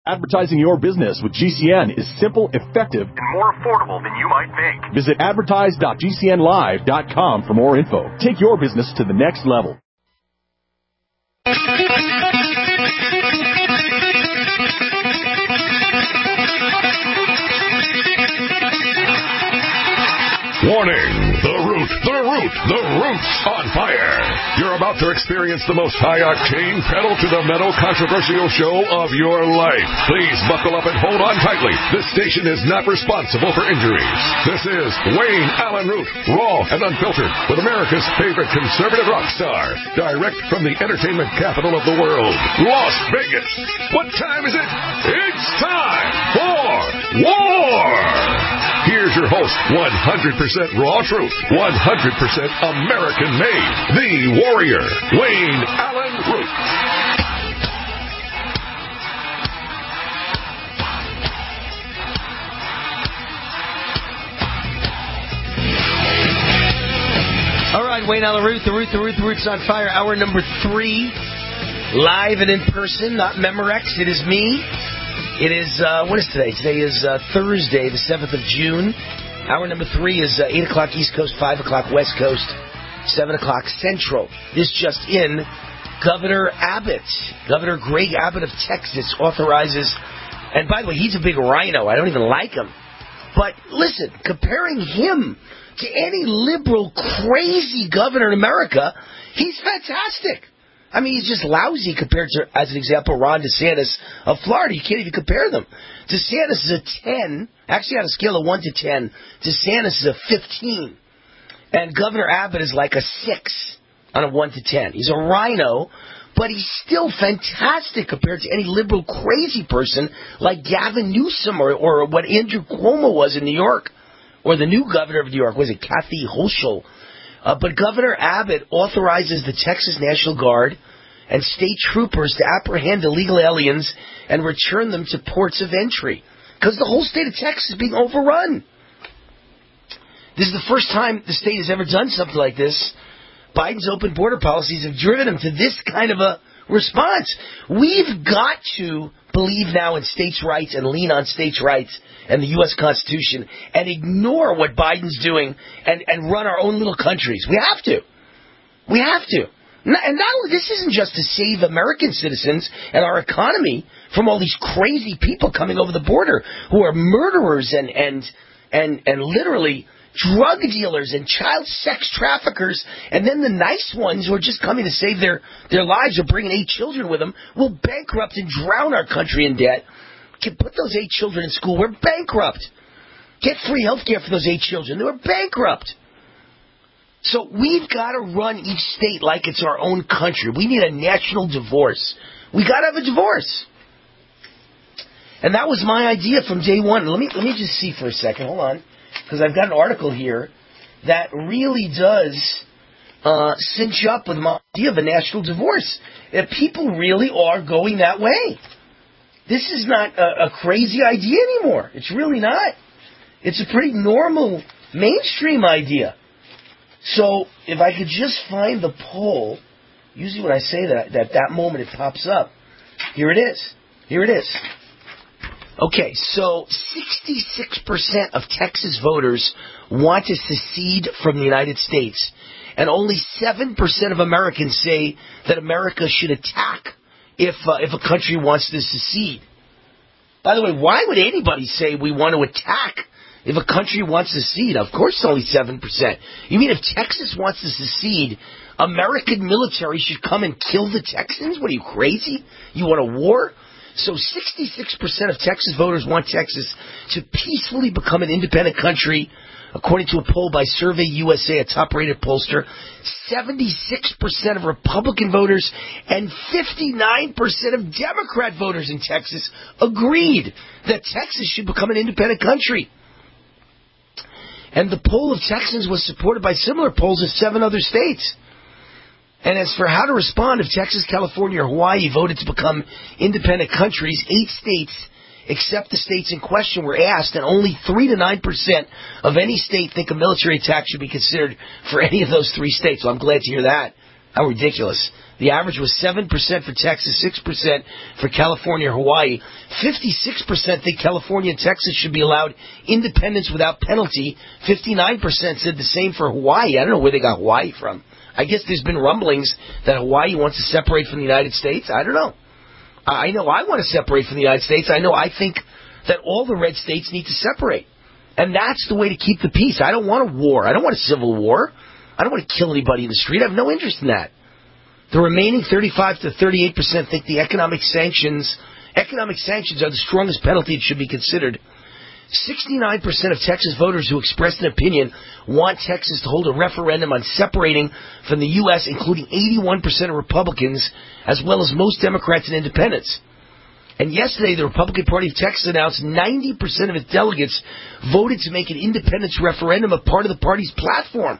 Advertising your business with GCN is simple, effective, and more affordable than you might think. Visit advertise.gcnlive.com for more info. Take your business to the next level. Warning! The root's on fire. You're about to experience the most high-octane, pedal-to-the-metal controversial show of your life. Please buckle up and hold on tightly. This station is not responsible for injuries. This is Wayne Allen Root, raw and unfiltered, with America's favorite conservative rock star, direct from the entertainment capital of the world, Las Vegas. What time is it? It's time for war! Here's your host, 100% raw truth, 100% American-made, the warrior, Wayne Allen Root. All right, Wayne Allen Root, the Root's on fire. Hour number 3, live and in person, not Memorex. It is me. It is, what is today? Today is Thursday, the 7th of June. Hour number 3 is 8 o'clock East Coast, 5 o'clock West Coast, 7 o'clock Central. This just in, Governor Greg Abbott of Texas authorizes, and by the way, he's a big rhino. I don't even like him. But listen, comparing him to any liberal, crazy governor in America, he's fantastic. I mean, he's just lousy compared to, as an example, Ron DeSantis of Florida. You can't even compare them. DeSantis is a 10, actually on a scale of 1 to 10, DeSantis is a 15. And Governor Abbott is like a 6 on a 1 to 10. He's a rhino, but he's still fantastic compared to any liberal crazy person like Gavin Newsom or what Andrew Cuomo was in New York, or the new governor of New York, was it Kathy Hochul? But Governor Abbott authorizes the Texas National Guard and state troopers to apprehend illegal aliens and return them to ports of entry, because the whole state of Texas is being overrun. This is the first time the state has ever done something like this. Biden's open border policies have driven him to this kind of a response. We've got to believe now in states' rights and lean on states' rights and the U.S. Constitution and ignore what Biden's doing and run our own little countries. We have to. We have to. And not only, this isn't just to save American citizens and our economy from all these crazy people coming over the border who are murderers and literally drug dealers and child sex traffickers, and then the nice ones who are just coming to save their lives or bringing 8 children with them will bankrupt and drown our country in debt. Can put those 8 children in school. We're bankrupt. Get free health care for those 8 children. They were bankrupt. So we've got to run each state like it's our own country. We need a national divorce. We got to have a divorce. And that was my idea from day one. Let me just see for a second. Hold on. Because I've got an article here that really does cinch up with my idea of a national divorce. That people really are going that way. This is not a crazy idea anymore. It's really not. It's a pretty normal, mainstream idea. So if I could just find the poll, usually when I say that moment it pops up. Here it is. Here it is. Okay, so 66% of Texas voters want to secede from the United States, and only 7% of Americans say that America should attack if a country wants to secede. By the way, why would anybody say we want to attack if a country wants to secede? Of course it's only 7%. You mean if Texas wants to secede, American military should come and kill the Texans? What are you, crazy? You want a war? So 66% of Texas voters want Texas to peacefully become an independent country, according to a poll by Survey USA, a top-rated pollster. 76% of Republican voters and 59% of Democrat voters in Texas agreed that Texas should become an independent country. And the poll of Texans was supported by similar polls in 7 other states. And as for how to respond if Texas, California, or Hawaii voted to become independent countries, 8 states, except the states in question, were asked, and only 3 to 9% of any state think a military attack should be considered for any of those 3 states. So I'm glad to hear that. How ridiculous. The average was 7% for Texas, 6% for California or Hawaii. 56% think California and Texas should be allowed independence without penalty. 59% said the same for Hawaii. I don't know where they got Hawaii from. I guess there's been rumblings that Hawaii wants to separate from the United States. I don't know. I know I want to separate from the United States. I think that all the red states need to separate. And that's the way to keep the peace. I don't want a war. I don't want a civil war. I don't want to kill anybody in the street. I have no interest in that. The remaining 35 to 38% think the economic sanctions are the strongest penalty that should be considered. 69% of Texas voters who expressed an opinion want Texas to hold a referendum on separating from the U.S., including 81% of Republicans, as well as most Democrats and independents. And yesterday, the Republican Party of Texas announced 90% of its delegates voted to make an independence referendum a part of the party's platform.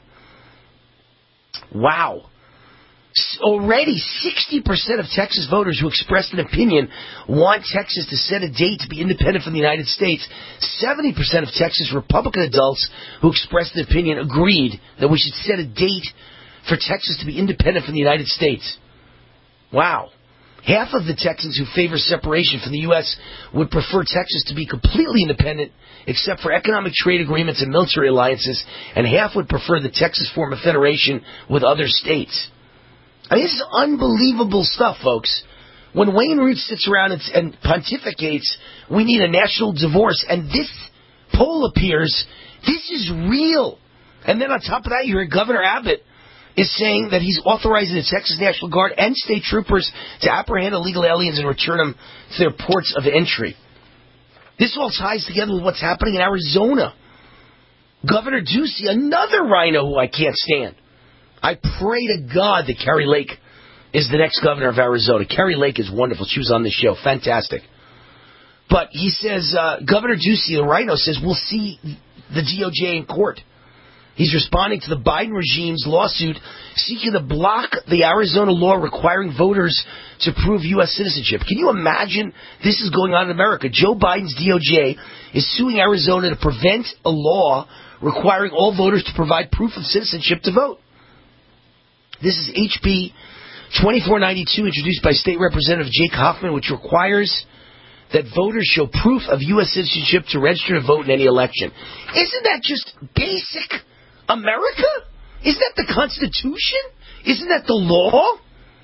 Wow. Already 60% of Texas voters who expressed an opinion want Texas to set a date to be independent from the United States. 70% of Texas Republican adults who expressed an opinion agreed that we should set a date for Texas to be independent from the United States. Wow. Half of the Texans who favor separation from the U.S. would prefer Texas to be completely independent, except for economic trade agreements and military alliances, and half would prefer the Texas form a federation with other states. I mean, this is unbelievable stuff, folks. When Wayne Root sits around and pontificates, we need a national divorce, and this poll appears, this is real. And then on top of that, you hear Governor Abbott is saying that he's authorizing the Texas National Guard and state troopers to apprehend illegal aliens and return them to their ports of entry. This all ties together with what's happening in Arizona. Governor Ducey, another rhino who I can't stand. I pray to God that Kari Lake is the next governor of Arizona. Kari Lake is wonderful. She was on this show. Fantastic. But he says, Governor Ducey, the rhino, says, we'll see the DOJ in court. He's responding to the Biden regime's lawsuit seeking to block the Arizona law requiring voters to prove U.S. citizenship. Can you imagine this is going on in America? Joe Biden's DOJ is suing Arizona to prevent a law requiring all voters to provide proof of citizenship to vote. This is HB 2492, introduced by State Representative Jake Hoffman, which requires that voters show proof of U.S. citizenship to register to vote in any election. Isn't that just basic America? Isn't that the Constitution? Isn't that the law?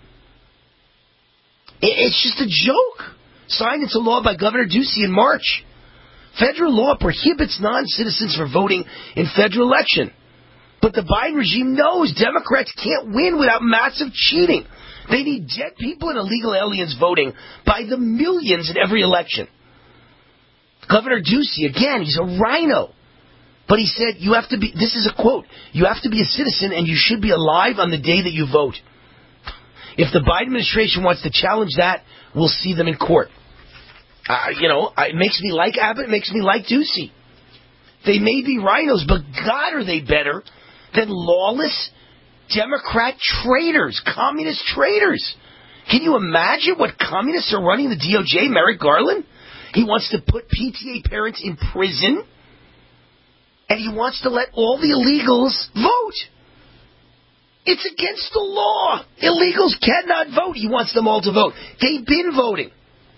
It's just a joke. Signed into law by Governor Ducey in March. Federal law prohibits non-citizens from voting in federal election. But the Biden regime knows Democrats can't win without massive cheating. They need dead people and illegal aliens voting by the millions in every election. Governor Ducey, again, he's a rhino. But he said, you have to be, this is a quote, you have to be a citizen and you should be alive on the day that you vote. If the Biden administration wants to challenge that, we'll see them in court. It makes me like Abbott, it makes me like Ducey. They may be rhinos, but God, are they better than lawless Democrat traitors, communist traitors. Can you imagine what communists are running the DOJ? Merrick Garland? He wants to put PTA parents in prison, and he wants to let all the illegals vote. It's against the law. Illegals cannot vote. He wants them all to vote. They've been voting.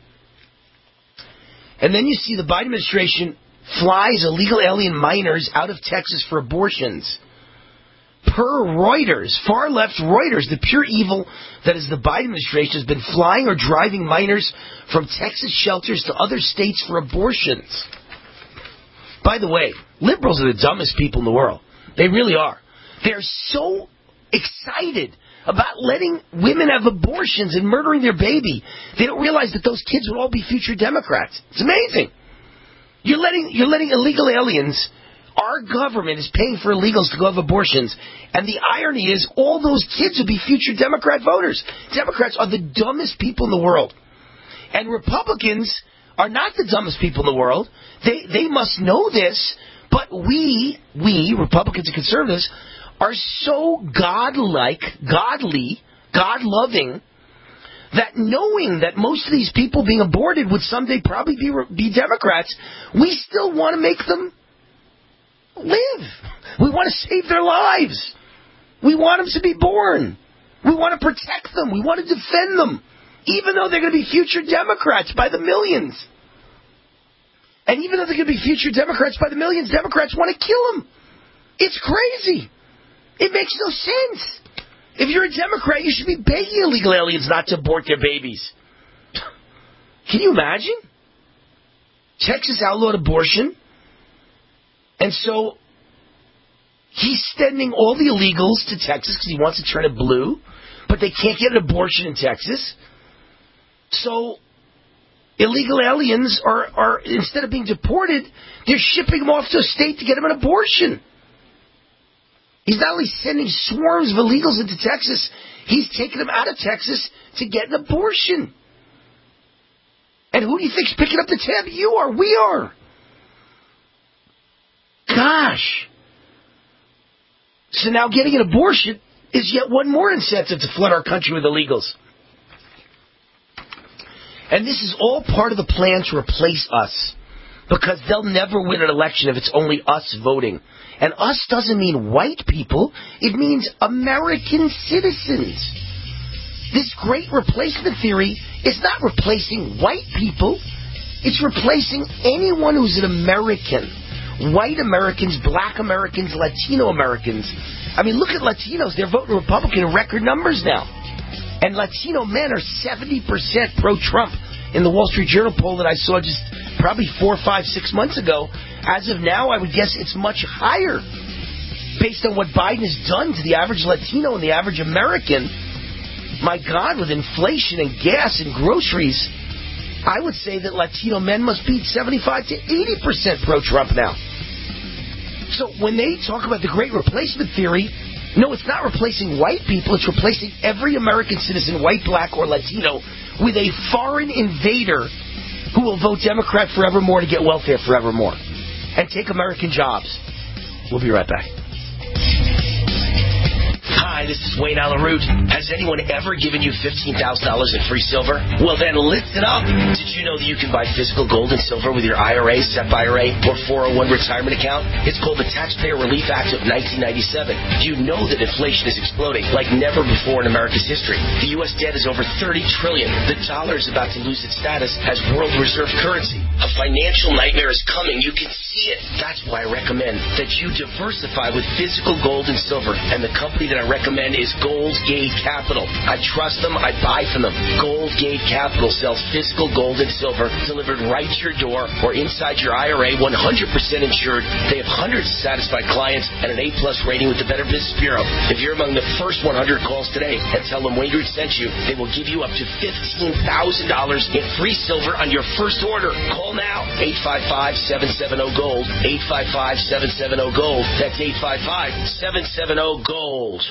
And then you see the Biden administration flies illegal alien minors out of Texas for abortions. Per Reuters, far-left Reuters, the pure evil that is the Biden administration has been flying or driving minors from Texas shelters to other states for abortions. By the way, liberals are the dumbest people in the world. They really are. They're so excited about letting women have abortions and murdering their baby. They don't realize that those kids would all be future Democrats. It's amazing. You're letting illegal aliens. Our government is paying for illegals to go have abortions. And the irony is all those kids will be future Democrat voters. Democrats are the dumbest people in the world. And Republicans are not the dumbest people in the world. They must know this. But we, Republicans and conservatives, are so godlike, godly, God-loving, that knowing that most of these people being aborted would someday probably be Democrats, we still want to make them live. We want to save their lives. We want them to be born. We want to protect them. We want to defend them, even though they're going to be future Democrats by the millions. And even though they're going to be future Democrats by the millions, Democrats want to kill them. It's crazy. It makes no sense. If you're a Democrat, you should be begging illegal aliens not to abort their babies. Can you imagine? Texas outlawed abortion. And so he's sending all the illegals to Texas because he wants to turn it blue. But they can't get an abortion in Texas. So illegal aliens are instead of being deported, they're shipping them off to a state to get them an abortion. He's not only sending swarms of illegals into Texas, he's taking them out of Texas to get an abortion. And who do you think's picking up the tab? You are. We are. Gosh. So now getting an abortion is yet one more incentive to flood our country with illegals. And this is all part of the plan to replace us. Because they'll never win an election if it's only us voting. And us doesn't mean white people. It means American citizens. This great replacement theory is not replacing white people. It's replacing anyone who's an American. White Americans, black Americans, Latino Americans. I mean, look at Latinos. They're voting Republican in record numbers now. And Latino men are 70% pro-Trump in the Wall Street Journal poll that I saw just probably 4, 5, 6 months ago. As of now, I would guess it's much higher based on what Biden has done to the average Latino and the average American. My God, with inflation and gas and groceries, I would say that Latino men must be 75 to 80% pro-Trump now. So when they talk about the great replacement theory, no, it's not replacing white people. It's replacing every American citizen, white, black, or Latino, with a foreign invader who will vote Democrat forevermore to get welfare forevermore and take American jobs. We'll be right back. Hi, this is Wayne Allyn Root. Has anyone ever given you $15,000 in free silver? Well, then listen up. Did you know that you can buy physical gold and silver with your IRA, SEP IRA, or 401 retirement account? It's called the Taxpayer Relief Act of 1997. You know that inflation is exploding like never before in America's history. The U.S. debt is over $30 trillion. The dollar is about to lose its status as world reserve currency. A financial nightmare is coming. You can see it. That's why I recommend that you diversify with physical gold and silver. And the company that I recommend is Gold Gate Capital. I trust them. I buy from them. Gold Gate Capital sells physical gold and silver delivered right to your door or inside your IRA, 100% insured. They have hundreds of satisfied clients and an A-plus rating with the Better Business Bureau. If you're among the first 100 calls today and tell them Wayne Root sent you, they will give you up to $15,000 in free silver on your first order. Call now. 855-770-GOLD. 855-770-GOLD. That's 855-770-GOLD.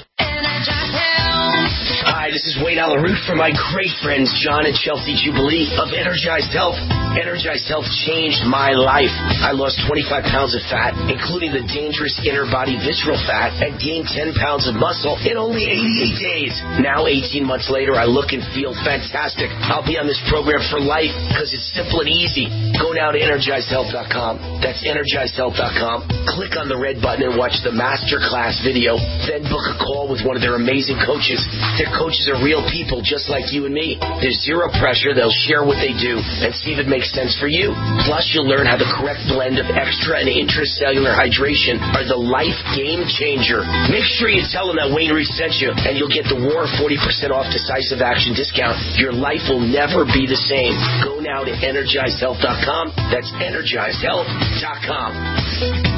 Hi, this is Wayne Allyn Root for my great friends John and Chelsea Jubilee of Energized Health. Energized Health changed my life. I lost 25 pounds of fat, including the dangerous inner body visceral fat, and gained 10 pounds of muscle in only 88 days. Now, 18 months later, I look and feel fantastic. I'll be on this program for life because it's simple and easy. Go now to EnergizedHealth.com. That's EnergizedHealth.com. Click on the red button and watch the masterclass video. Then book a call with one of their amazing coaches. Their coaches are real people just like you and me. There's zero pressure. They'll share what they do and see if it makes sense for you. Plus, you'll learn how the correct blend of extra and intracellular hydration are the life game changer. Make sure you tell them that Wayne Root sent you, and you'll get the War 40% off decisive action discount. Your life will never be the same. Go now to EnergizedHealth.com. That's EnergizedHealth.com.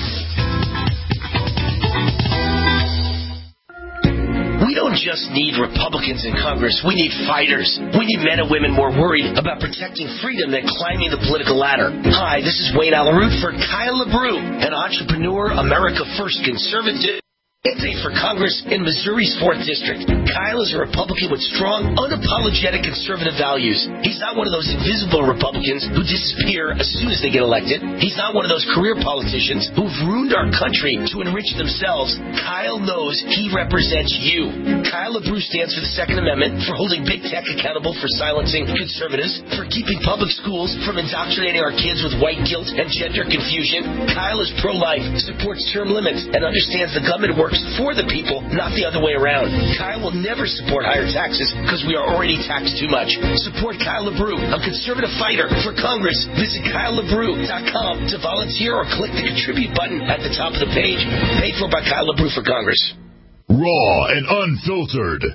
We don't just need Republicans in Congress. We need fighters. We need men and women more worried about protecting freedom than climbing the political ladder. Hi, this is Wayne Allyn Root for Kyle LaBrue, an entrepreneur, America First conservative candidate for Congress in Missouri's 4th District. Kyle is a Republican with strong, unapologetic conservative values. He's not one of those invisible Republicans who disappear as soon as they get elected. He's not one of those career politicians who've ruined our country to enrich themselves. Kyle knows he represents you. Kyle LaBrue stands for the Second Amendment, for holding big tech accountable for silencing conservatives, for keeping public schools from indoctrinating our kids with white guilt and gender confusion. Kyle is pro-life, supports term limits, and understands the government works works for the people, not the other way around. Kyle will never support higher taxes because we are already taxed too much. Support Kyle LeBrew, a conservative fighter for Congress. Visit KyleLeBrew.com to volunteer or click the contribute button at the top of the page. Paid for by Kyle LeBrew for Congress. Raw and unfiltered.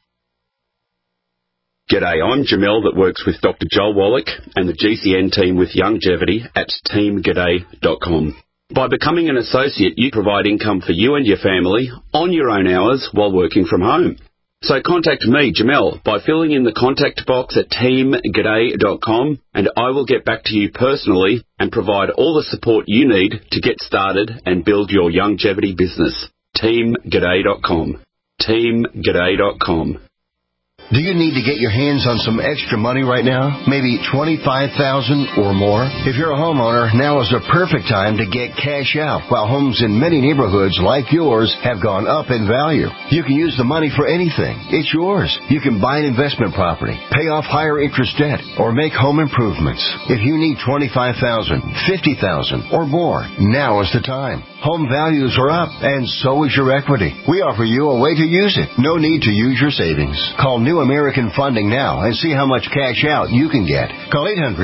G'day, I'm Jamel that works with Dr. Joel Wallach and the GCN team with Longevity at teamg'day.com. By becoming an associate, you provide income for you and your family on your own hours while working from home. So contact me, Jamel, by filling in the contact box at teamg'day.com, and I will get back to you personally and provide all the support you need to get started and build your longevity business. teamg'day.com. teamg'day.com. Do you need to get your hands on some extra money right now? Maybe $25,000 or more? If you're a homeowner, now is the perfect time to get cash out while homes in many neighborhoods like yours have gone up in value. You can use the money for anything. It's yours. You can buy an investment property, pay off higher interest debt, or make home improvements. If you need $25,000, $50,000 or more, now is the time. Home values are up, and so is your equity. We offer you a way to use it. No need to use your savings. Call New American Funding now and see how much cash out you can get. Call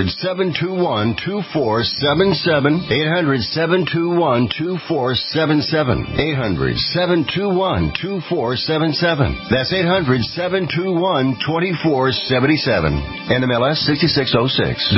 800-721-2477. 800-721-2477. 800-721-2477. That's 800-721-2477. NMLS 6606.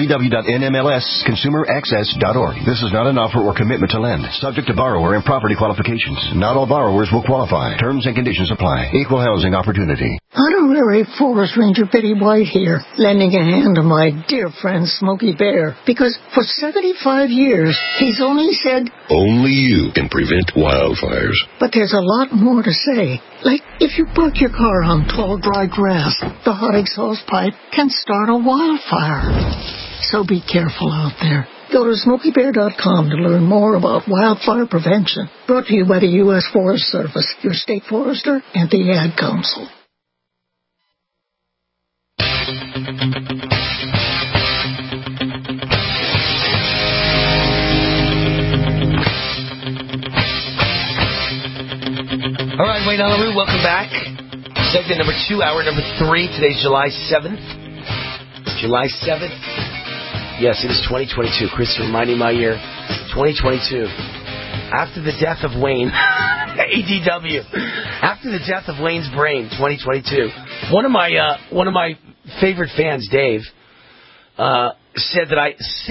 www.nmlsconsumeraccess.org. This is not an offer or commitment to lend. Subject to borrower and property qualifications. Not all borrowers will qualify. Terms and conditions apply. Equal housing opportunity. Honorary Forest Ranger Betty White here, lending a hand to my dear friend Smokey Bear, because for 75 years, he's only said, Only you can prevent wildfires. But there's a lot more to say. Like, if you park your car on tall, dry grass, the hot exhaust pipe can start a wildfire. So be careful out there. Go to SmokeyBear.com to learn more about wildfire prevention. Brought to you by the U.S. Forest Service, your state forester, and the Ad Council. All right, Wayne Allyn Root, welcome back. Segment number 2, hour number 3. Today's July 7th. July 7th. Yes, it is 2022. Chris reminding my year, 2022. After the death of Wayne, ADW. After the death of Wayne's brain, 2022. One of my favorite fans, Dave, says that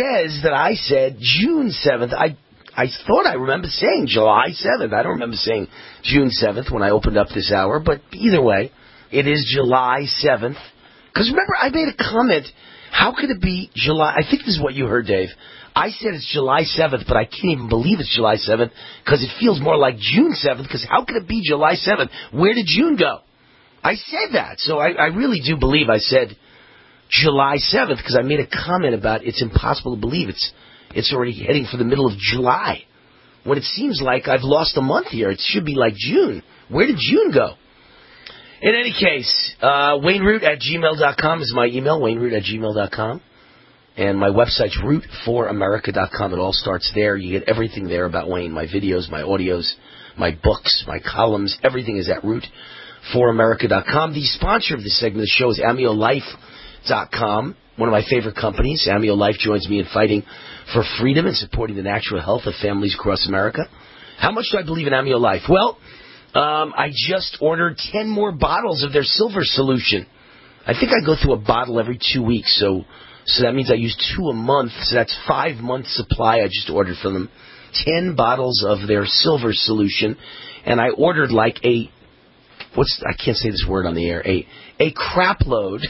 I said June 7th. I thought I remember saying July 7th. I don't remember saying June 7th when I opened up this hour, but either way, it is July 7th. Because remember, I made a comment. How could it be July? I think this is what you heard, Dave. I said it's July 7th, but I can't even believe it's July 7th because it feels more like June 7th, because how could it be July 7th? Where did June go? I said that. So I really do believe I said July 7th because I made a comment about it's impossible to believe it's already heading for the middle of July. When it seems like I've lost a month here. It should be like June. Where did June go? In any case, WayneRoot@gmail.com is my email, WayneRoot@gmail.com. And my website's rootforamerica.com. It all starts there. You get everything there about Wayne, my videos, my audios, my books, my columns. Everything is at rootforamerica.com. The sponsor of this segment of the show is AmioLife.com, one of my favorite companies. Amio Life joins me in fighting for freedom and supporting the natural health of families across America. How much do I believe in Amio Life? Well, I just ordered 10 more bottles of their silver solution. I think I go through a bottle every 2 weeks, so that means I use 2 a month, so that's 5 months supply I just ordered from them. 10 bottles of their silver solution, and I ordered like I can't say this word on the air, a crap load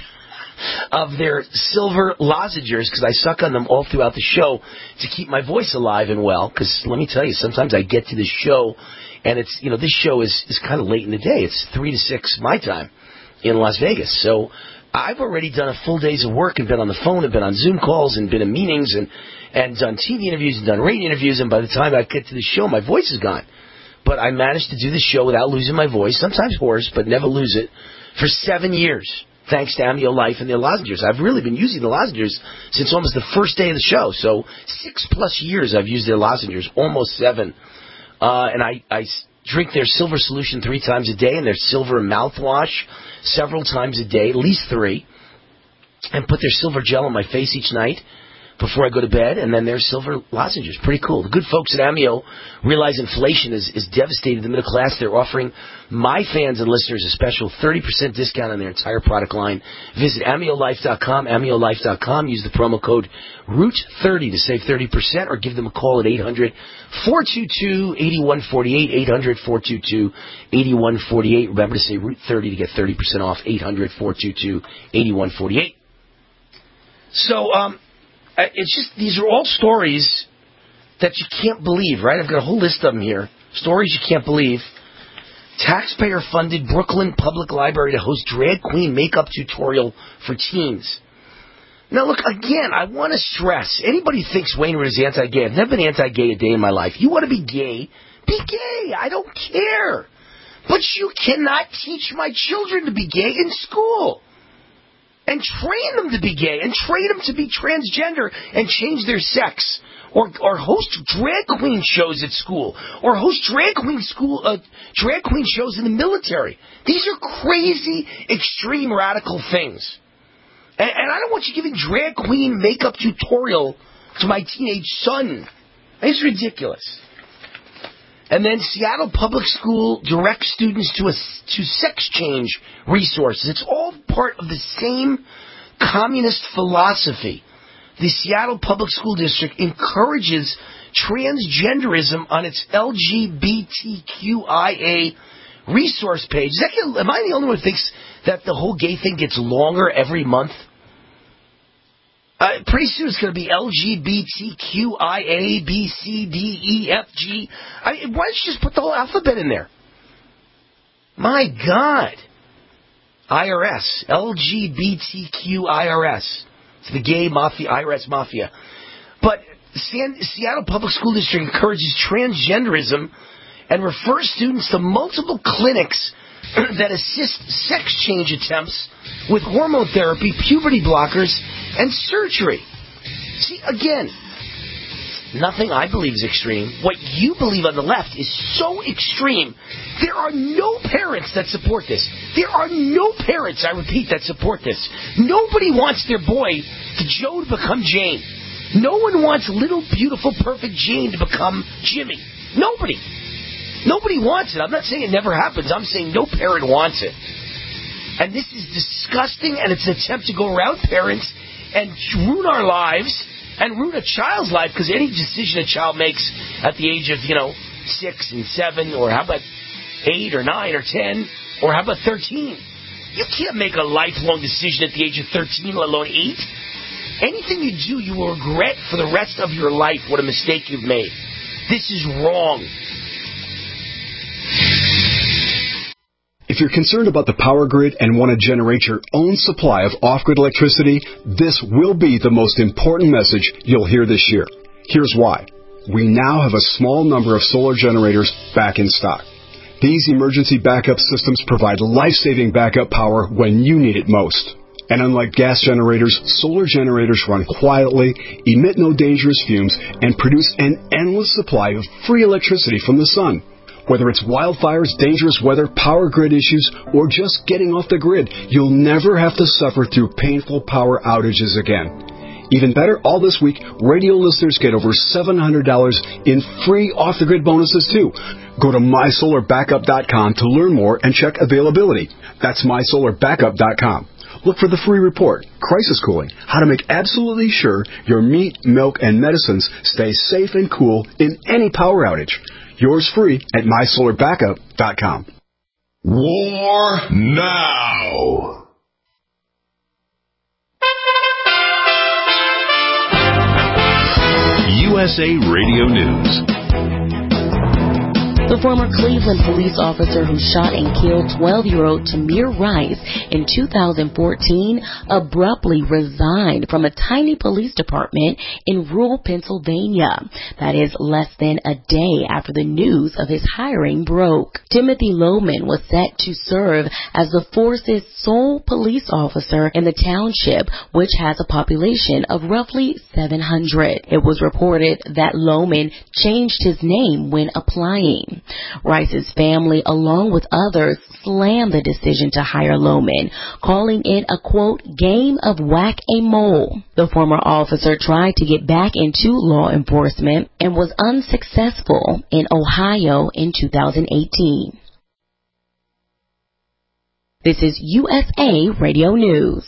of their silver lozenges, because I suck on them all throughout the show to keep my voice alive and well, because let me tell you, sometimes I get to this show, and it's, this show is kind of late in the day. It's 3 to 6 my time in Las Vegas, so I've already done a full days of work and been on the phone and been on Zoom calls and been in meetings and done TV interviews and done radio interviews, and by the time I get to the show, my voice is gone. But I managed to do the show without losing my voice, sometimes hoarse, but never lose it, for 7 years, thanks to Amio Life and their lozenges. I've really been using the lozenges since almost the first day of the show, so 6+ years I've used their lozenges, almost 7. And I drink their silver solution 3 times a day and their silver mouthwash several times a day, at least 3, and put their silver gel on my face each night before I go to bed, and then there's silver lozenges. Pretty cool. The good folks at Amio realize inflation is devastating the middle class. They're offering my fans and listeners a special 30% discount on their entire product line. Visit AmioLife.com, AmioLife.com. Use the promo code ROOT30 to save 30%, or give them a call at 800-422-8148, 800-422-8148. Remember to say ROOT30 to get 30% off, 800-422-8148. So, it's just, these are all stories that you can't believe, right? I've got a whole list of them here. Stories you can't believe. Taxpayer-funded Brooklyn Public Library to host drag queen makeup tutorial for teens. Now, look, again, I want to stress, anybody who thinks Wayne Root is anti-gay, I've never been anti-gay a day in my life. You want to be gay? Be gay. I don't care. But you cannot teach my children to be gay in school. And train them to be gay, and train them to be transgender, and change their sex, or host drag queen shows at school, or host drag queen shows in the military. These are crazy, extreme, radical things. And I don't want you giving drag queen makeup tutorial to my teenage son. It's ridiculous. And then Seattle Public School directs students to sex change resources. It's all part of the same communist philosophy. The Seattle Public School District encourages transgenderism on its LGBTQIA resource page. Am I the only one who thinks that the whole gay thing gets longer every month? Pretty soon it's going to be LGBTQIA, B, C, D, E, F, G. Why don't you just put the whole alphabet in there? My God. IRS. LGBTQIRS. It's the gay mafia, IRS mafia. But Seattle Public School District encourages transgenderism and refers students to multiple clinics that assist sex change attempts with hormone therapy, puberty blockers, and surgery. See, again, nothing I believe is extreme. What you believe on the left is so extreme. There are no parents that support this. There are no parents, I repeat, that support this. Nobody wants their boy, Joe, to become Jane. No one wants little, beautiful, perfect Jane to become Jimmy. Nobody. Nobody wants it. I'm not saying it never happens. I'm saying no parent wants it. And this is disgusting, and it's an attempt to go around parents and ruin our lives and ruin a child's life, because any decision a child makes at the age of, 6 and 7, or how about 8 or 9 or 10, or how about 13? You can't make a lifelong decision at the age of 13, let alone 8. Anything you do, you will regret for the rest of your life what a mistake you've made. This is wrong. If you're concerned about the power grid and want to generate your own supply of off-grid electricity, this will be the most important message you'll hear this year. Here's why. We now have a small number of solar generators back in stock. These emergency backup systems provide life-saving backup power when you need it most. And unlike gas generators, solar generators run quietly, emit no dangerous fumes, and produce an endless supply of free electricity from the sun. Whether it's wildfires, dangerous weather, power grid issues, or just getting off the grid, you'll never have to suffer through painful power outages again. Even better, all this week, radio listeners get over $700 in free off-the-grid bonuses, too. Go to MySolarBackup.com to learn more and check availability. That's MySolarBackup.com. Look for the free report, Crisis Cooling, how to make absolutely sure your meat, milk, and medicines stay safe and cool in any power outage. Yours free at MySolarBackup.com. War now. USA Radio News. The former Cleveland police officer who shot and killed 12-year-old Tamir Rice in 2014 abruptly resigned from a tiny police department in rural Pennsylvania. That is less than a day after the news of his hiring broke. Timothy Lohman was set to serve as the force's sole police officer in the township, which has a population of roughly 700. It was reported that Lohman changed his name when applying. Rice's family, along with others, slammed the decision to hire Lohman, calling it a, quote, game of whack-a-mole. The former officer tried to get back into law enforcement and was unsuccessful in Ohio in 2018. This is USA Radio News.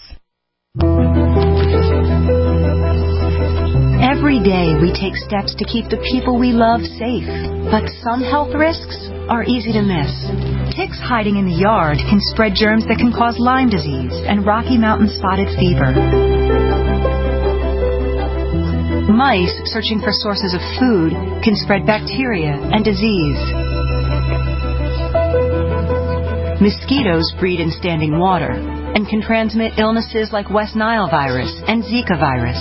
Every day we take steps to keep the people we love safe, but some health risks are easy to miss. Ticks hiding in the yard can spread germs that can cause Lyme disease and Rocky Mountain spotted fever. Mice searching for sources of food can spread bacteria and disease. Mosquitoes breed in standing water and can transmit illnesses like West Nile virus and Zika virus.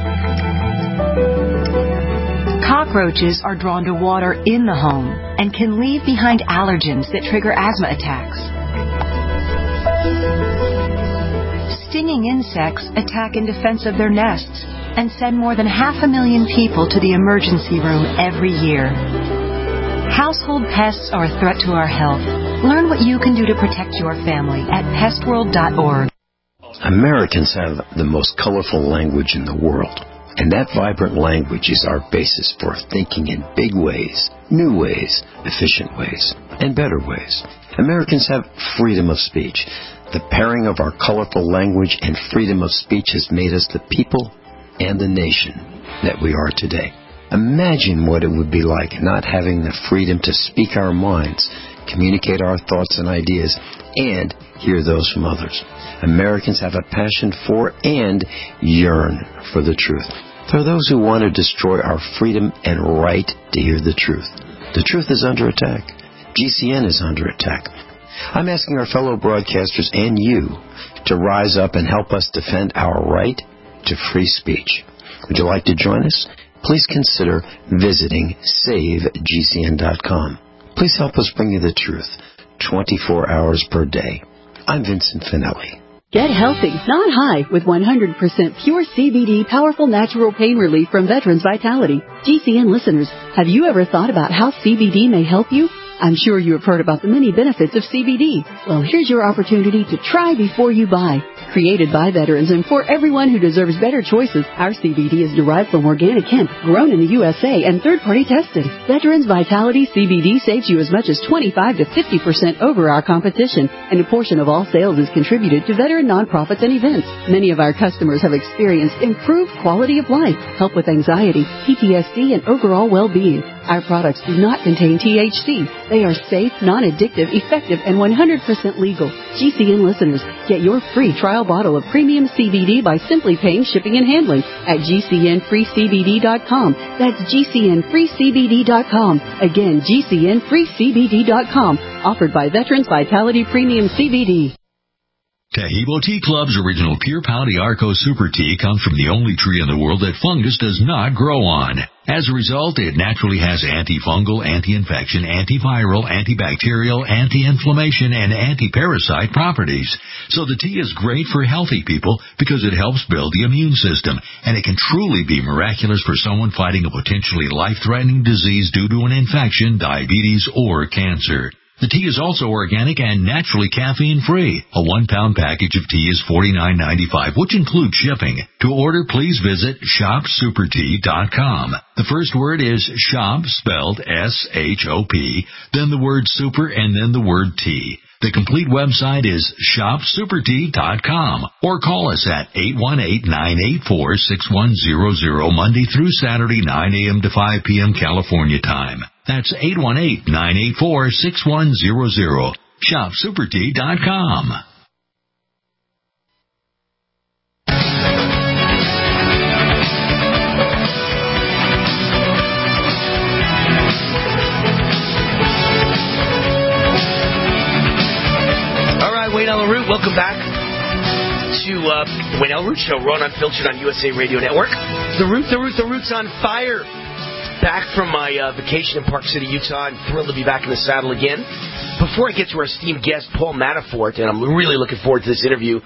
Cockroaches are drawn to water in the home and can leave behind allergens that trigger asthma attacks. Stinging insects attack in defense of their nests and send more than 500,000 people to the emergency room every year. Household pests are a threat to our health. Learn what you can do to protect your family at pestworld.org. Americans have the most colorful language in the world. And that vibrant language is our basis for thinking in big ways, new ways, efficient ways, and better ways. Americans have freedom of speech. The pairing of our colorful language and freedom of speech has made us the people and the nation that we are today. Imagine what it would be like not having the freedom to speak our minds, communicate our thoughts and ideas, and hear those from others. Americans have a passion for and yearn for the truth. There are those who want to destroy our freedom and right to hear the truth. The truth is under attack. GCN is under attack. I'm asking our fellow broadcasters and you to rise up and help us defend our right to free speech. Would you like to join us? Please consider visiting SaveGCN.com. Please help us bring you the truth 24 hours per day. I'm Vincent Finelli. Get healthy, not high, with 100% pure CBD powerful natural pain relief from Veterans Vitality. GCN listeners, have you ever thought about how CBD may help you? I'm sure you have heard about the many benefits of CBD. Well, here's your opportunity to try before you buy. Created by veterans and for everyone who deserves better choices, our CBD is derived from organic hemp, grown in the USA, and third-party tested. Veterans Vitality CBD saves you as much as 25 to 50% over our competition, and a portion of all sales is contributed to veteran nonprofits and events. Many of our customers have experienced improved quality of life, help with anxiety, PTSD, and overall well-being. Our products do not contain THC. They are safe, non-addictive, effective, and 100% legal. GCN listeners, get your free trial bottle of premium CBD by simply paying shipping and handling at GCNFreeCBD.com. That's GCNFreeCBD.com. Again, GCNFreeCBD.com. Offered by Veterans Vitality Premium CBD. Taheebo Tea Club's original Pure Pau d'Arco Super Tea comes from the only tree in the world that fungus does not grow on. As a result, it naturally has antifungal, anti-infection, antiviral, antibacterial, anti-inflammation, and anti-parasite properties. So the tea is great for healthy people because it helps build the immune system, and it can truly be miraculous for someone fighting a potentially life-threatening disease due to an infection, diabetes, or cancer. The tea is also organic and naturally caffeine-free. A 1-pound package of tea is $49.95, which includes shipping. To order, please visit shopsupertea.com. The first word is shop, spelled S-H-O-P, then the word super, and then the word tea. The complete website is shopsupertea.com, or call us at 818-984-6100 Monday through Saturday, 9 a.m. to 5 p.m. California time. That's 818-984-6100. shopsupertea.com. Wayne Allyn Root, welcome back to Wayne Allyn Root Show, Raw and Unfiltered on USA Radio Network. The Root's on fire. Back from my vacation in Park City, Utah. I'm thrilled to be back in the saddle again. Before I get to our esteemed guest, Paul Manafort, and I'm really looking forward to this interview,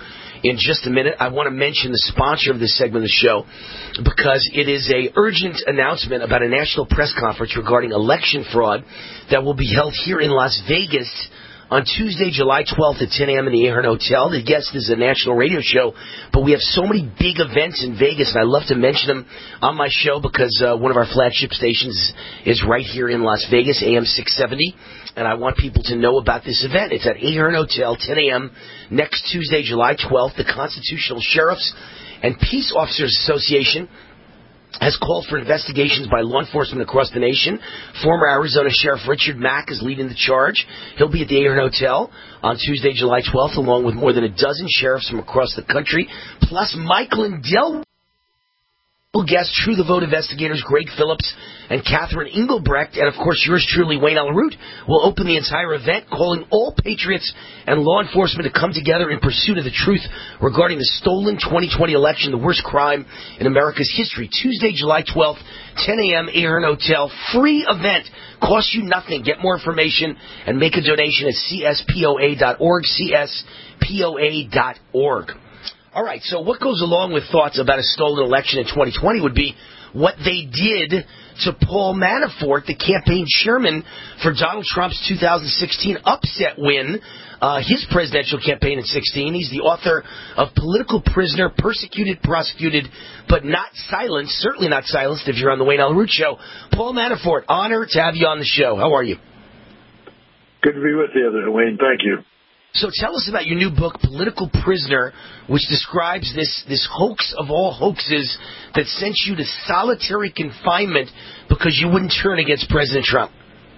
in just a minute. I want to mention the sponsor of this segment of the show because it is a urgent announcement about a national press conference regarding election fraud that will be held here in Las Vegas on Tuesday, July 12th at 10 a.m. in the Ahern Hotel. The guest is a national radio show, but we have so many big events in Vegas, and I love to mention them on my show because one of our flagship stations is right here in Las Vegas, AM 670, and I want people to know about this event. It's at Ahern Hotel, 10 a.m. next Tuesday, July 12th. The Constitutional Sheriffs and Peace Officers Association has called for investigations by law enforcement across the nation. Former Arizona Sheriff Richard Mack is leading the charge. He'll be at the Ahern Hotel on Tuesday, July 12th, along with more than a dozen sheriffs from across the country, plus Mike Lindell. Guest True the Vote investigators Greg Phillips and Catherine Engelbrecht, and of course yours truly, Wayne Allyn Root, will open the entire event, calling all patriots and law enforcement to come together in pursuit of the truth regarding the stolen 2020 election, the worst crime in America's history. Tuesday, July 12th, 10 a.m., Ahern Hotel, free event, costs you nothing. Get more information and make a donation at cspoa.org, cspoa.org. All right, so what goes along with thoughts about a stolen election in 2020 would be what they did to Paul Manafort, the campaign chairman for Donald Trump's 2016 upset win, his presidential campaign in 2016. He's the author of Political Prisoner, Persecuted, Prosecuted, but Not Silenced, certainly not silenced if you're on the Wayne Allyn Root Show. Paul Manafort, honor to have you on the show. How are you? Good to be with you, Wayne. Thank you. So tell us about your new book, Political Prisoner, which describes this hoax of all hoaxes that sent you to solitary confinement because you wouldn't turn against President Trump.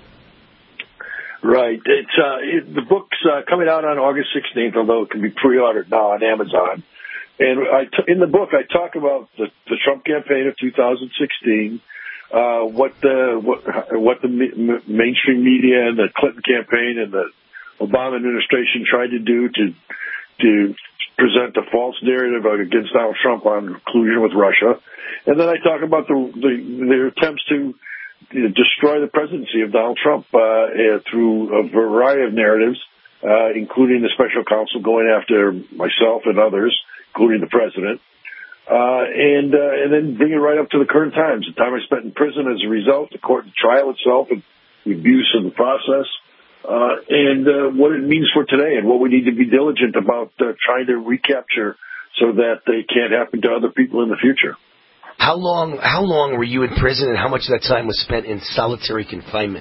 Right. The book's coming out on August 16th, although it can be pre-ordered now on Amazon. And in the book, I talk about the Trump campaign of 2016, what the mainstream media and the Clinton campaign and the Obama administration tried to do to present a false narrative against Donald Trump on collusion with Russia. And then I talk about their attempts to destroy the presidency of Donald Trump through a variety of narratives, including the special counsel going after myself and others, including the president. And then bring it right up to the current times, the time I spent in prison as a result, the court trial itself, and the abuse of the process. And what it means for today and what we need to be diligent about trying to recapture so that they can't happen to other people in the future. How long were you in prison, and how much of that time was spent in solitary confinement?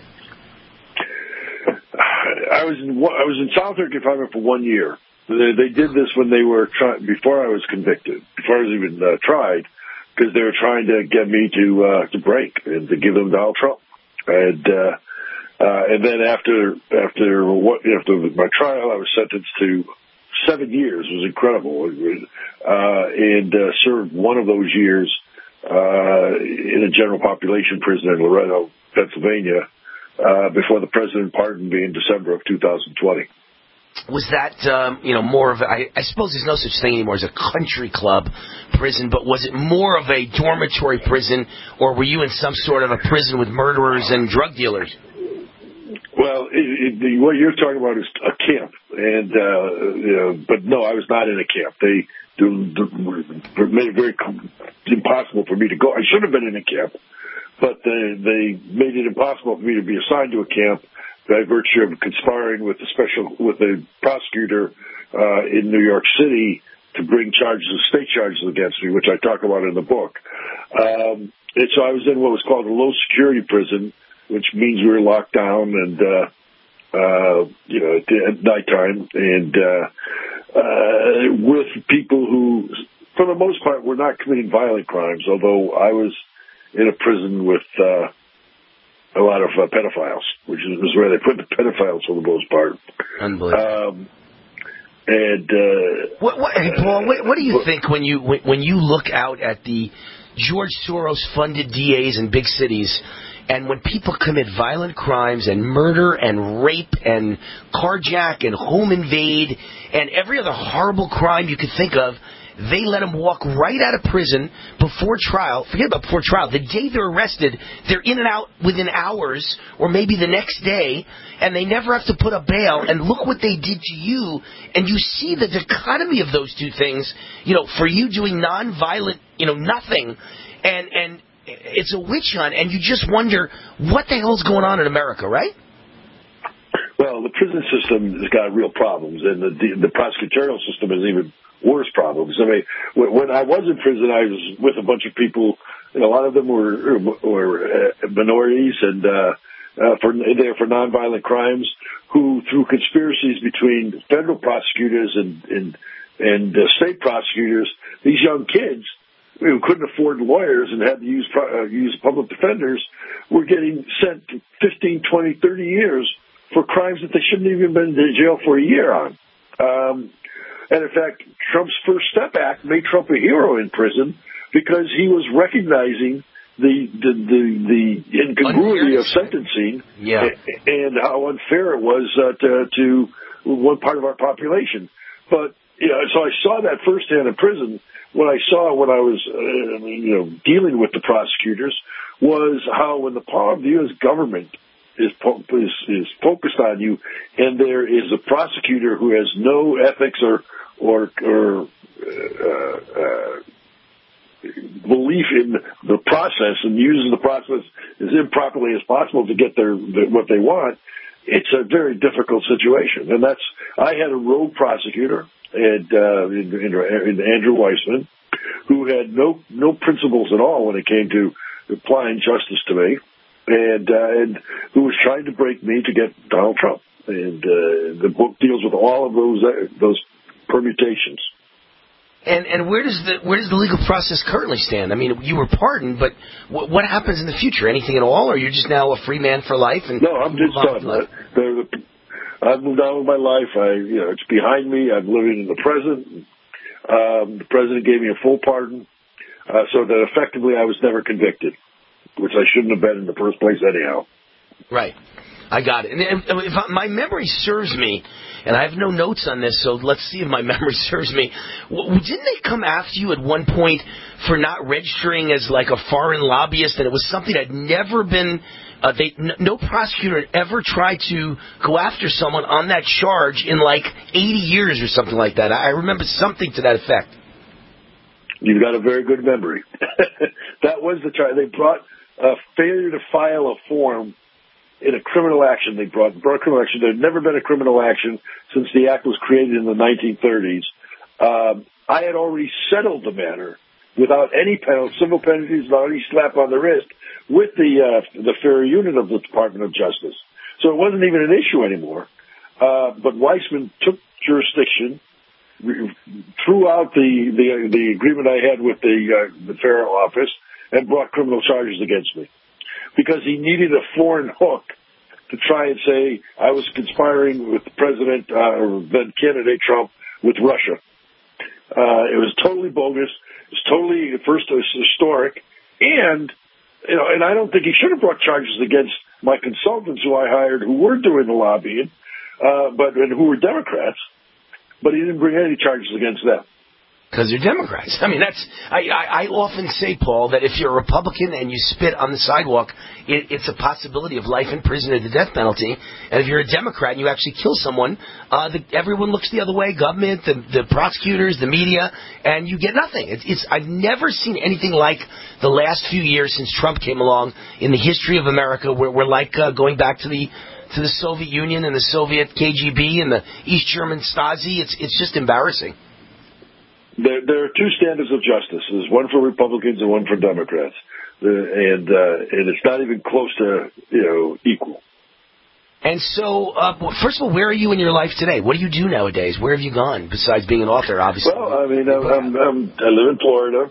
I was in solitary confinement for 1 year. They did this when they were before I was convicted, before I was even tried, because they were trying to get me to break and to give them Donald Trump. And then after my trial, I was sentenced to 7 years. It was incredible, and served one of those years in a general population prison in Loretto, Pennsylvania, before the president pardoned me in December of 2020. Was that more of I suppose there's no such thing anymore as a country club prison, but was it more of a dormitory prison, or were you in some sort of a prison with murderers and drug dealers? Well, what you're talking about is a camp, and but no, I was not in a camp. They made it very impossible for me to go. I should have been in a camp, but they made it impossible for me to be assigned to a camp by virtue of conspiring with the prosecutor in New York City to bring state charges against me, which I talk about in the book. And so I was in what was called a low security prison, which means we were locked down and, at nighttime and, with people who, for the most part, were not committing violent crimes, although I was in a prison with, a lot of pedophiles, which is where they put the pedophiles for the most part. Unbelievable. Paul, what do you think when you look out at the George Soros funded DAs in big cities, and when people commit violent crimes and murder and rape and carjack and home invade and every other horrible crime you could think of, they let them walk right out of prison before trial. Forget about before trial. The day they're arrested, they're in and out within hours or maybe the next day, and they never have to put up bail. And look what they did to you. And you see the dichotomy of those two things, for you doing nonviolent, nothing, and it's a witch hunt, and you just wonder what the hell's going on in America, right? Well, the prison system has got real problems, and the prosecutorial system has even worse problems. I mean, when I was in prison, I was with a bunch of people, and a lot of them were minorities, and they're for nonviolent crimes, who, through conspiracies between federal prosecutors and state prosecutors, these young kids who couldn't afford lawyers and had to use public defenders were getting sent 15, 20, 30 years for crimes that they shouldn't even been in jail for a year on. And in fact, Trump's First Step Act made Trump a hero in prison because he was recognizing the incongruity of sentencing and how unfair it was to one part of our population. But so I saw that firsthand in prison. What I saw when I was dealing with the prosecutors was how when the power of the U.S. government is focused on you, and there is a prosecutor who has no ethics or belief in the process and uses the process as improperly as possible to get what they want, it's a very difficult situation. And I had a rogue prosecutor in Andrew Weissman, who had no principles at all when it came to applying justice to me, and who was trying to break me to get Donald Trump. And the book deals with all of those permutations. And where does the legal process currently stand? I mean, you were pardoned, but what happens in the future? Anything at all, or you're just now a free man for life? No, I'm just done. I've moved on with my life. It's behind me. I'm living in the present. The president gave me a full pardon, so that effectively I was never convicted, which I shouldn't have been in the first place anyhow. Right. I got it. And if my memory serves me, and I have no notes on this, so let's see if my memory serves me. Didn't they come after you at one point for not registering as like a foreign lobbyist, and it was something that had never been... no prosecutor had ever tried to go after someone on that charge in like 80 years or something like that. I remember something to that effect. You've got a very good memory. That was the charge. They brought a failure to file a form in a criminal action. They brought criminal action. There had never been a criminal action since the act was created in the 1930s. I had already settled the matter without any civil penalties, without any slap on the wrist, with the fair unit of the Department of Justice. So it wasn't even an issue anymore. But Weissman took jurisdiction, threw out the agreement I had with the Fair Office, and brought criminal charges against me, because he needed a foreign hook to try and say I was conspiring with the president, or then candidate Trump, with Russia. It was totally bogus. It was totally, first, historic, and I don't think he should have brought charges against my consultants who I hired, who were doing the lobbying, and who were Democrats, but he didn't bring any charges against them. Because they're Democrats. I mean, I often say, Paul, that if you're a Republican and you spit on the sidewalk, it's a possibility of life in prison or the death penalty. And if you're a Democrat and you actually kill someone, everyone looks the other way, government, the prosecutors, the media, and you get nothing. I've never seen anything like the last few years since Trump came along in the history of America, where we're like going back to the Soviet Union and the Soviet KGB and the East German Stasi. It's just embarrassing. There are two standards of justice. There's one for Republicans and one for Democrats, and it's not even close to equal. And so, first of all, where are you in your life today? What do you do nowadays? Where have you gone besides being an author? Obviously. Well, I mean, I live in Florida.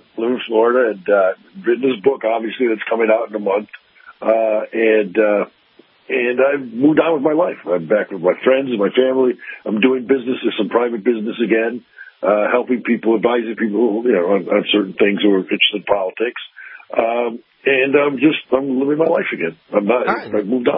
And written this book, obviously, that's coming out in a month, and I've moved on with my life. I'm back with my friends and my family. I'm doing business, some private business again. Helping people, advising people, on certain things who are interested in politics. And I'm living my life again. I've moved on.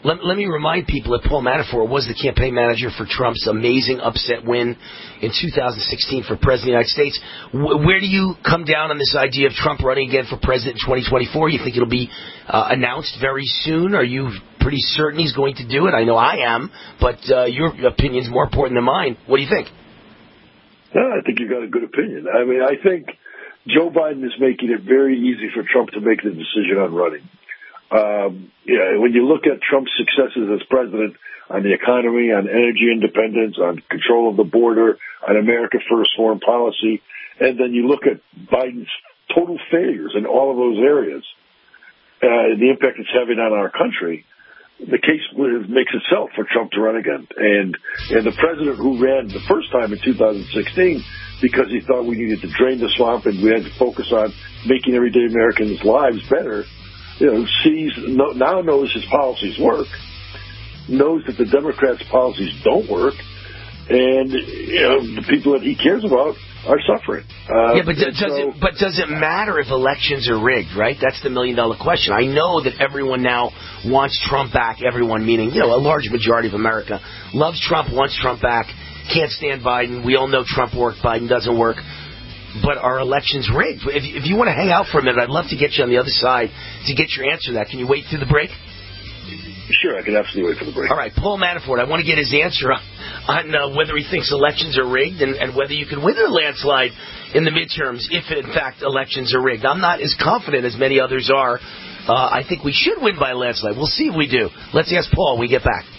Let me remind people that Paul Manafort was the campaign manager for Trump's amazing upset win in 2016 for President of the United States. Where do you come down on this idea of Trump running again for president in 2024? You think it'll be announced very soon? Are you pretty certain he's going to do it? I know I am, but your opinion's more important than mine. What do you think? No, I think you've got a good opinion. I mean, I think Joe Biden is making it very easy for Trump to make the decision on running. When you look at Trump's successes as president on the economy, on energy independence, on control of the border, on America First foreign policy, and then you look at Biden's total failures in all of those areas, the impact it's having on our country, the case makes itself for Trump to run again. And the president who ran the first time in 2016 because he thought we needed to drain the swamp and we had to focus on making everyday Americans' lives better, now knows his policies work, knows that the Democrats' policies don't work, and the people that he cares about are suffering. But does it matter if elections are rigged, right? That's the million-dollar question. I know that everyone now wants Trump back, everyone meaning, a large majority of America loves Trump, wants Trump back, can't stand Biden. We all know Trump worked, Biden doesn't work. But are elections rigged? If you want to hang out for a minute, I'd love to get you on the other side to get your answer to that. Can you wait through the break? Sure, I can absolutely wait for the break. All right, Paul Manafort, I want to get his answer on whether he thinks elections are rigged and whether you can win a landslide in the midterms if, in fact, elections are rigged. I'm not as confident as many others are. I think we should win by a landslide. We'll see if we do. Let's ask Paul when we get back.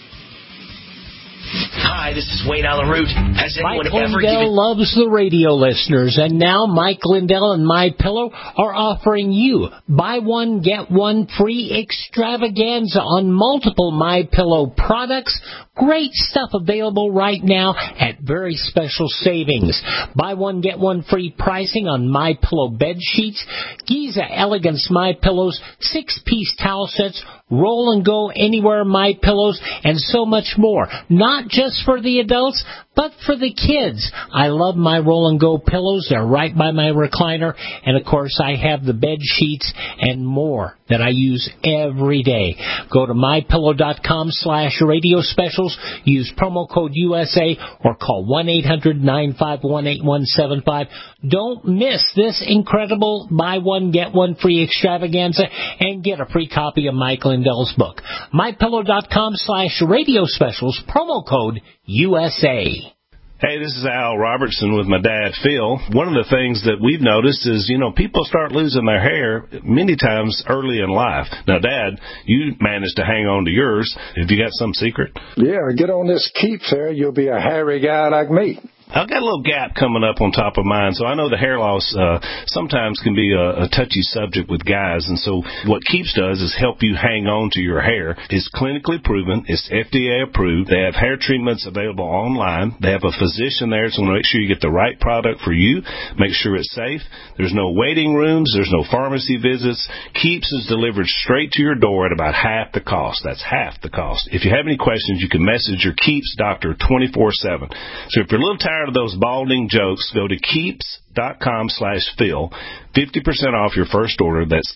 Hi, this is Wayne Allyn Root. Has anyone Mike ever Lindell loves the radio listeners, and now Mike Lindell and MyPillow are offering you buy one, get one free extravaganza on multiple MyPillow products. Great stuff available right now at very special savings. Buy one, get one free pricing on MyPillow bed sheets, Giza Elegance MyPillows, 6-piece towel sets, Roll and Go Anywhere MyPillows, and so much more. Not just for the adults, but for the kids. I love my Roll and Go pillows. They're right by my recliner. And, of course, I have the bed sheets and more that I use every day. Go to MyPillow.com/radio specials. Use promo code USA or call 1-800-951-8175. Don't miss this incredible buy one, get one free extravaganza and get a free copy of Mike Lindell's book. MyPillow.com/radio specials, promo code USA. Hey, this is Al Robertson with my dad, Phil. One of the things that we've noticed is, people start losing their hair many times early in life. Now, Dad, you managed to hang on to yours. Have you got some secret? Yeah, get on this Keeps hair. You'll be a hairy guy like me. I've got a little gap coming up on top of mine, so I know the hair loss sometimes can be a touchy subject with guys, and so what Keeps does is help you hang on to your hair. It's clinically proven. It's FDA approved. They have hair treatments available online. They have a physician there, so make sure you get the right product for you. Make sure it's safe. There's no waiting rooms. There's no pharmacy visits. Keeps is delivered straight to your door at about half the cost. That's half the cost. If you have any questions, you can message your Keeps doctor 24/7. So if you're a little tired of those balding jokes, go to Keeps.com/Phil. 50% off your first order. That's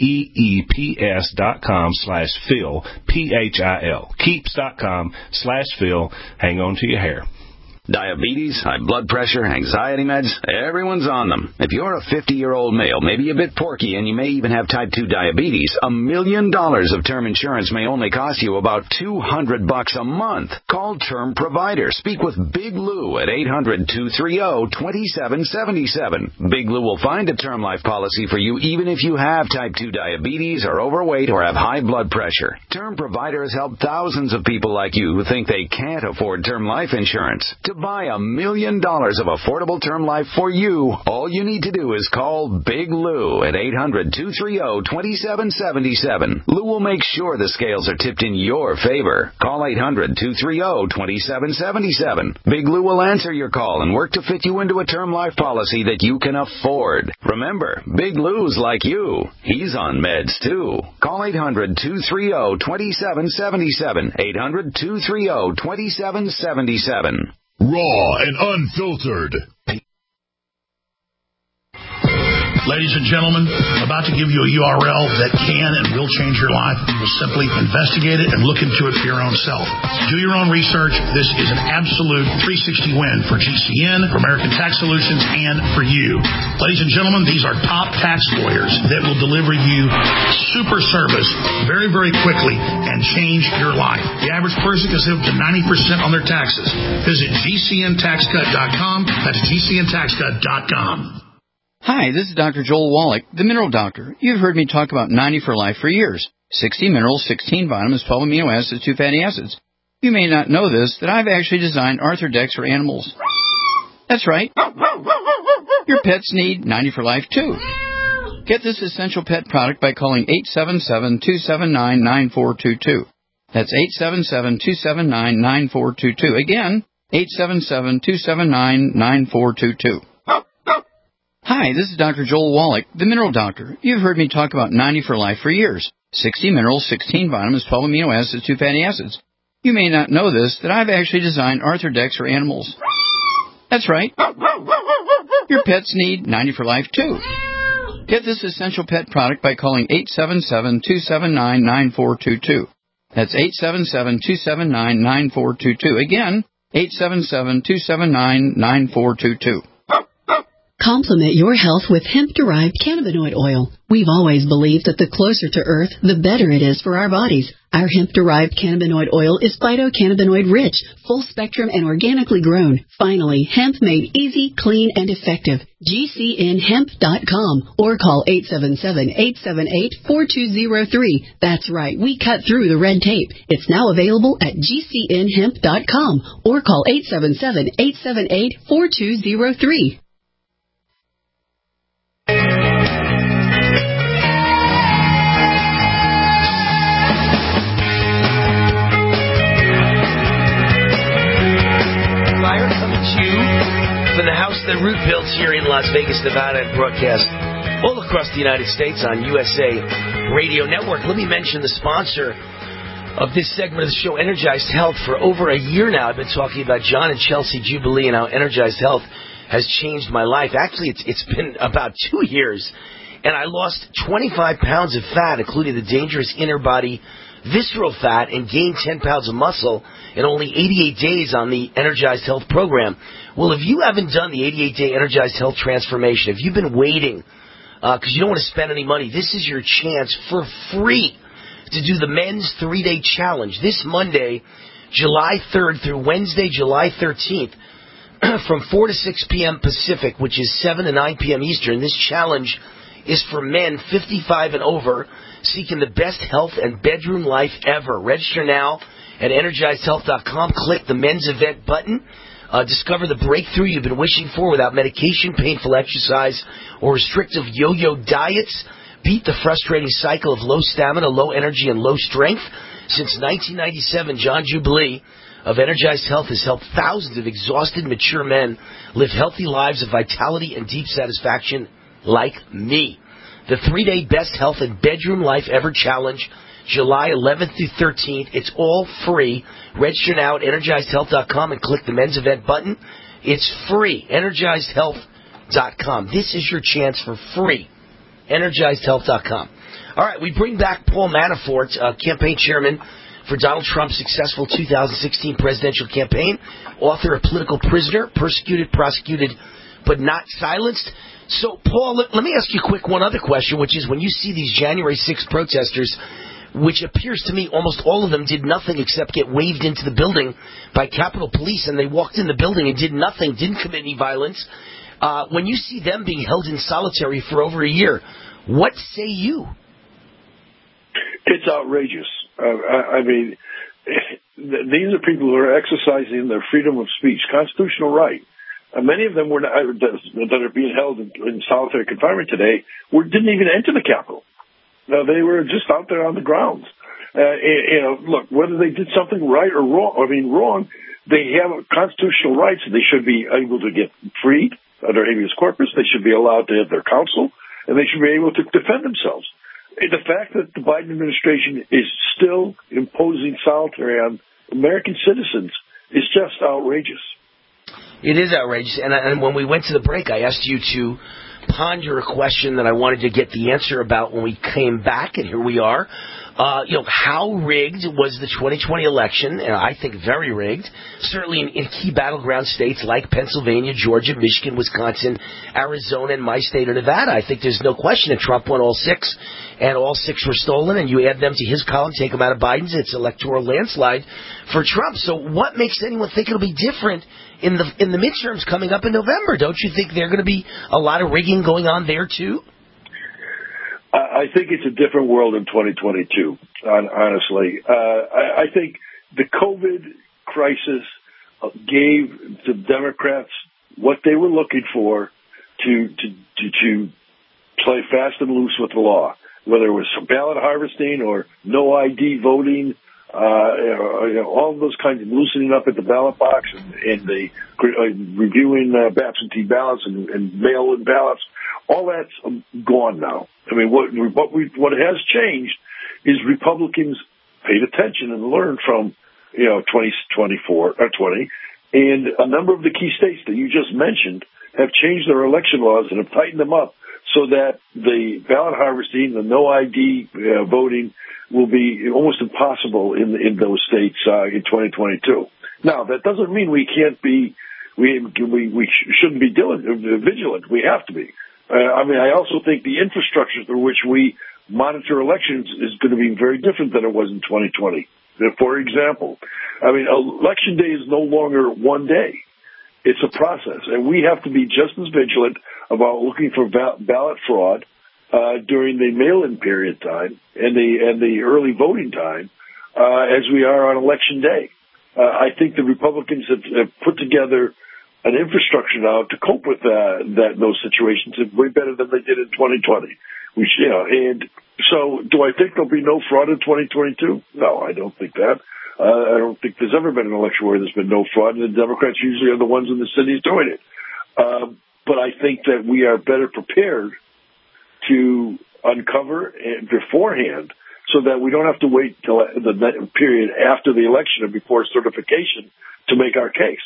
KEEPS.com/Phil. PHIL. Keeps.com/Phil. Hang on to your hair. Diabetes, high blood pressure, anxiety meds, everyone's on them. If you're a 50-year-old male, maybe a bit porky, and you may even have type 2 diabetes, $1 million of term insurance may only cost you about $200 a month. Call Term Provider. Speak with Big Lou at 800-230-2777. Big Lou will find a term life policy for you even if you have type 2 diabetes, are overweight, or have high blood pressure. Term Provider has helped thousands of people like you who think they can't afford term life insurance. To buy $1 million of affordable term life for you, all you need to do is call Big Lou at 800-230-2777. Lou will make sure the scales are tipped in your favor. Call 800-230-2777. Big Lou will answer your call and work to fit you into a term life policy that you can afford. Remember, Big Lou's like you. He's on meds, too. Call 800-230-2777. 800-230-2777. Raw and unfiltered. Ladies and gentlemen, about to give you a URL that can and will change your life. You'll simply investigate it and look into it for your own self. Do your own research. This is an absolute 360 win for GCN, for American Tax Solutions, and for you. Ladies and gentlemen, these are top tax lawyers that will deliver you super service very, very quickly and change your life. The average person can save up to 90% on their taxes. Visit GCNTaxCut.com. That's GCNTaxCut.com. Hi, this is Dr. Joel Wallach, the Mineral Doctor. You've heard me talk about 90 for Life for years. 60 minerals, 16 vitamins, 12 amino acids, 2 fatty acids. You may not know this, that I've actually designed Arthrodex for animals. That's right. Your pets need 90 for Life, too. Get this essential pet product by calling 877-279-9422. That's 877-279-9422. Again, 877-279-9422. Hi, this is Dr. Joel Wallach, the Mineral Doctor. You've heard me talk about 90 for Life for years. 60 minerals, 16 vitamins, 12 amino acids, 2 fatty acids. You may not know this, that I've actually designed Arthrodex for animals. That's right. Your pets need 90 for Life, too. Get this essential pet product by calling 877-279-9422. That's 877-279-9422. Again, 877-279-9422. Complement your health with hemp-derived cannabinoid oil. We've always believed that the closer to Earth, the better it is for our bodies. Our hemp-derived cannabinoid oil is phytocannabinoid-rich, full-spectrum, and organically grown. Finally, hemp made easy, clean, and effective. GCNHemp.com or call 877-878-4203. That's right, we cut through the red tape. It's now available at GCNHemp.com or call 877-878-4203. From the house that Root built here in Las Vegas, Nevada, and broadcast all across the United States on USA Radio Network. Let me mention the sponsor of this segment of the show, Energized Health. For over a year now, I've been talking about John and Chelsea Jubilee and how Energized Health has changed my life. Actually, it's been about 2 years, and I lost 25 pounds of fat, including the dangerous inner body visceral fat, and gained 10 pounds of muscle in only 88 days on the Energized Health program. Well, if you haven't done the 88-day Energized Health transformation, if you've been waiting because you don't want to spend any money, this is your chance for free to do the men's 3-day challenge this Monday, July 3rd through Wednesday, July 13th, from 4 to 6 p.m. Pacific, which is 7 to 9 p.m. Eastern. This challenge is for men 55 and over seeking the best health and bedroom life ever. Register now at EnergizedHealth.com. Click the men's event button. Discover the breakthrough you've been wishing for without medication, painful exercise, or restrictive yo-yo diets. Beat the frustrating cycle of low stamina, low energy, and low strength. Since 1997, John Jubilee of Energized Health has helped thousands of exhausted, mature men live healthy lives of vitality and deep satisfaction like me. The 3-day Best Health and Bedroom Life Ever Challenge, July 11th through 13th. It's all free. Register now at EnergizedHealth.com and click the men's event button. It's free. EnergizedHealth.com. This is your chance for free. EnergizedHealth.com. All right, we bring back Paul Manafort, campaign chairman for Donald Trump's successful 2016 presidential campaign, author of Political Prisoner, Persecuted, Prosecuted, but Not Silenced. So, Paul, let me ask you one other question, which is when you see these January 6th protesters, which appears to me almost all of them did nothing except get waved into the building by Capitol Police, and they walked in the building and did nothing, didn't commit any violence. When you see them being held in solitary for over a year, what say you? It's outrageous. I mean, these are people who are exercising their freedom of speech, constitutional right. Many of them that are being held in solitary confinement today didn't even enter the Capitol. They were just out there on the grounds. Look, whether they did something right or wrong, they have constitutional rights. They should be able to get freed under habeas corpus. They should be allowed to have their counsel, and they should be able to defend themselves. The fact that the Biden administration is still imposing solitary on American citizens is just outrageous. It is outrageous. And when we went to the break, I asked you to ponder a question that I wanted to get the answer about when we came back, and here we are. How rigged was the 2020 election? And I think very rigged. Certainly in key battleground states like Pennsylvania, Georgia, Michigan, Wisconsin, Arizona, and my state of Nevada. I think there's no question that Trump won all 6, and all 6 were stolen, and you add them to his column, take them out of Biden's, it's electoral landslide for Trump. So what makes anyone think it'll be different in the midterms coming up in November? Don't you think there are going to be a lot of rigging going on there, too? I think it's a different world in 2022, honestly. I think the COVID crisis gave the Democrats what they were looking for to play fast and loose with the law, whether it was ballot harvesting or no ID voting, all of those kinds of loosening up at the ballot box and the reviewing absentee ballots and mail-in ballots. All that's gone now. I mean, what has changed is Republicans paid attention and learned from 20, and a number of the key states that you just mentioned have changed their election laws and have tightened them up so that the ballot harvesting, the no ID voting, will be almost impossible in those states in 2022. Now, that doesn't mean we can't be, we shouldn't be vigilant. We have to be. I also think the infrastructure through which we monitor elections is going to be very different than it was in 2020. For example, election day is no longer one day. It's a process, and we have to be just as vigilant about looking for ballot fraud during the mail-in period time and the early voting time as we are on election day. I think the Republicans have put together an infrastructure now to cope with those situations way better than they did in 2020. And so do I think there'll be no fraud in 2022? No, I don't think that. I don't think there's ever been an election where there's been no fraud, and the Democrats usually are the ones in the cities doing it. But I think that we are better prepared to uncover beforehand so that we don't have to wait till the period after the election and before certification to make our case.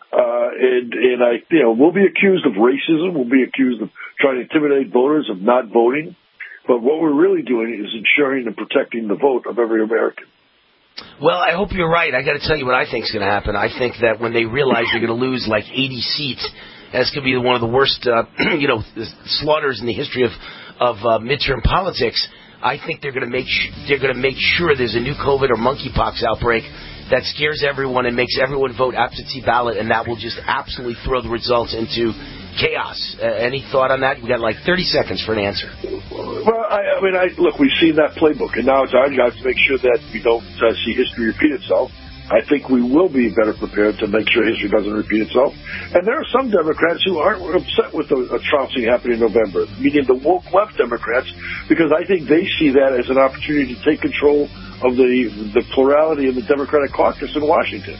We'll be accused of racism. We'll be accused of trying to intimidate voters, of not voting. But what we're really doing is ensuring and protecting the vote of every American. Well, I hope you're right. I got to tell you what I think is going to happen. I think that when they realize they're going to lose like 80 seats, that's going to be one of the worst, slaughters in the history of midterm politics. I think they're going to make sure there's a new COVID or monkeypox outbreak that scares everyone and makes everyone vote absentee ballot, and that will just absolutely throw the results into chaos. Any thought on that? We got like 30 seconds for an answer. Well, look, we've seen that playbook, and now it's our job to make sure that we don't see history repeat itself. I think we will be better prepared to make sure history doesn't repeat itself. And there are some Democrats who aren't upset with the trouncing happening in November, meaning the woke left Democrats, because I think they see that as an opportunity to take control of the plurality of the Democratic caucus in Washington.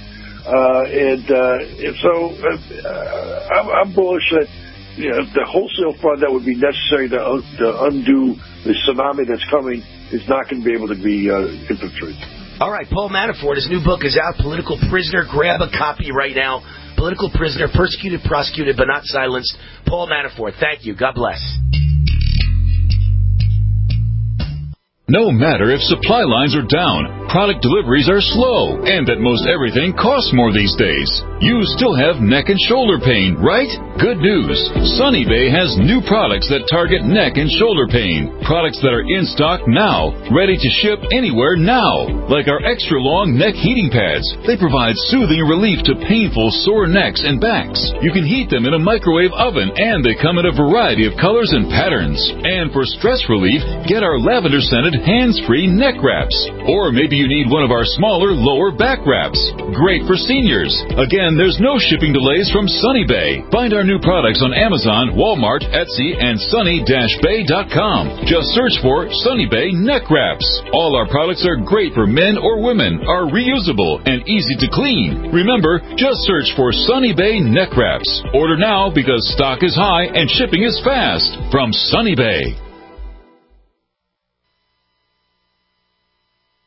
I'm bullish that the wholesale fraud that would be necessary to undo the tsunami that's coming is not going to be able to be infiltrated. All right, Paul Manafort, his new book is out, Political Prisoner. Grab a copy right now. Political Prisoner, Persecuted, Prosecuted, but Not Silenced. Paul Manafort, thank you. God bless. No matter if supply lines are down, product deliveries are slow, and that most everything costs more these days, you still have neck and shoulder pain, right? Good news. Sunny Bay has new products that target neck and shoulder pain. Products that are in stock now, ready to ship anywhere now. Like our extra long neck heating pads. They provide soothing relief to painful sore necks and backs. You can heat them in a microwave oven, and they come in a variety of colors and patterns. And for stress relief, get our lavender-scented hands-free neck wraps. Or maybe you need one of our smaller lower back wraps. Great for seniors. Again, there's no shipping delays from Sunny Bay. Find our new products on Amazon, Walmart, Etsy, and sunny-bay.com. Just search for Sunny Bay neck wraps. All our products are great for men or women, are reusable, and easy to clean. Remember, just search for Sunny Bay neck wraps. Order now because stock is high and shipping is fast. From Sunny Bay.